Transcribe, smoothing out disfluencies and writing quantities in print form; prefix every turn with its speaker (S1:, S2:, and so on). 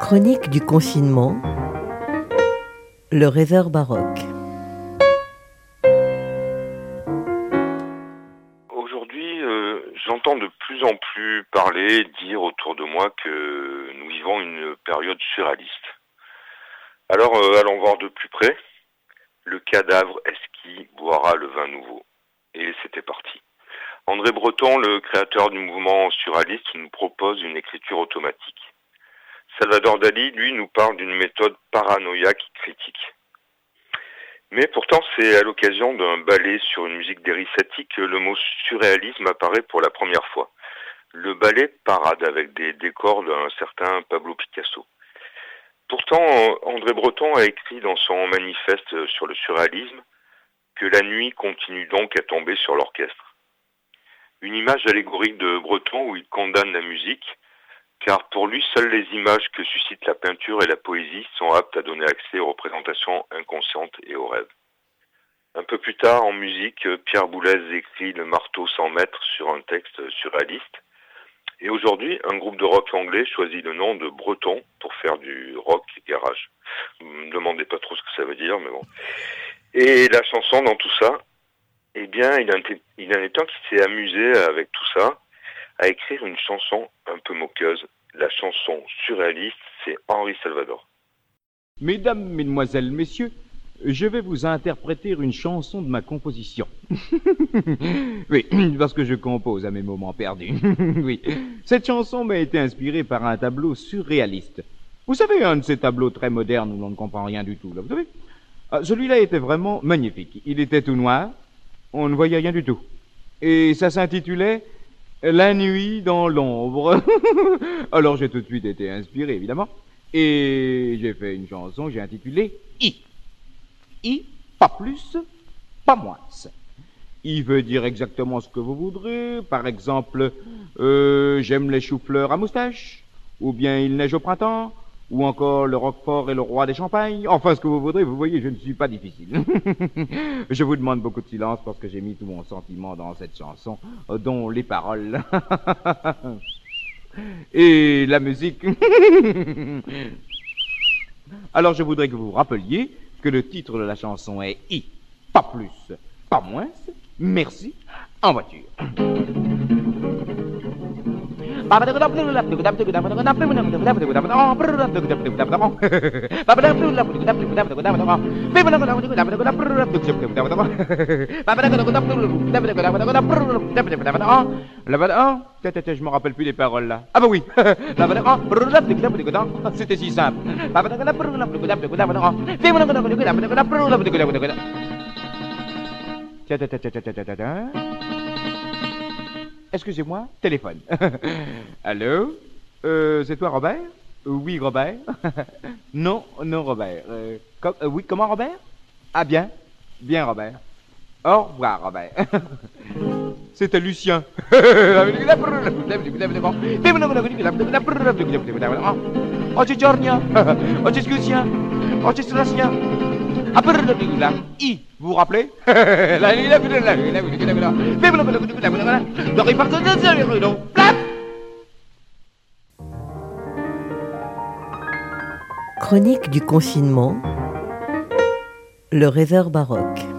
S1: Chronique du confinement, le rêveur baroque.
S2: Aujourd'hui, j'entends de plus en plus parler, dire autour de moi que nous vivons une période surréaliste. Alors, allons voir de plus près. Le cadavre est-ce qui boira le vin nouveau? Et c'était parti. André Breton, le créateur du mouvement surréaliste, nous propose une écriture automatique. Salvador Dali, lui, nous parle d'une méthode paranoïaque critique. Mais pourtant, c'est à l'occasion d'un ballet sur une musique d'Erissaty que le mot surréalisme apparaît pour la première fois. Le ballet parade avec des décors d'un certain Pablo Picasso. Pourtant, André Breton a écrit dans son manifeste sur le surréalisme que la nuit continue donc à tomber sur l'orchestre. Une image allégorique de Breton où il condamne la musique, car pour lui, seules les images que suscitent la peinture et la poésie sont aptes à donner accès aux représentations inconscientes et aux rêves. Un peu plus tard, en musique, Pierre Boulez écrit Le marteau sans maître sur un texte surréaliste. Et aujourd'hui, un groupe de rock anglais choisit le nom de Breton pour faire du rock garage. Vous me demandez pas trop ce que ça veut dire, mais bon. Et la chanson dans tout ça, eh bien, il en est un qui s'est amusé avec tout ça, à écrire une chanson un peu moqueuse. La chanson surréaliste, c'est Henri Salvador.
S3: Mesdames, mesdemoiselles, messieurs, je vais vous interpréter une chanson de ma composition. Oui, parce que je compose à mes moments perdus. Oui, cette chanson m'a été inspirée par un tableau surréaliste. Vous savez, un de ces tableaux très modernes où l'on ne comprend rien du tout, là, vous savez? Celui-là était vraiment magnifique. Il était tout noir, on ne voyait rien du tout. Et ça s'intitulait La nuit dans l'ombre. Alors j'ai tout de suite été inspiré, évidemment. Et j'ai fait une chanson que j'ai intitulée I. I, pas plus, pas moins. I veut dire exactement ce que vous voudrez. Par exemple, j'aime les choux-fleurs à moustache, ou bien il neige au printemps, ou encore le Roquefort est le roi des champagnes. Enfin, ce que vous voudrez, vous voyez, je ne suis pas difficile. Je vous demande beaucoup de silence parce que j'ai mis tout mon sentiment dans cette chanson, dont les paroles et la musique. Alors je voudrais que vous vous rappeliez que le titre de la chanson est I, pas plus, pas moins, merci, en voiture. Je me rappelle plus les paroles là. Ah bah oui. C'était si simple. Excusez-moi, téléphone. Allô? C'est toi, Robert? Oui, Robert. Non, Robert. Oui, comment, Robert? Ah, bien. Bien, Robert. Au revoir, Robert. C'était Lucien. Oggi giorno, oggi scusia, oggi strassia. I, vous vous rappelez?
S1: Chronique du confinement, le rêveur baroque.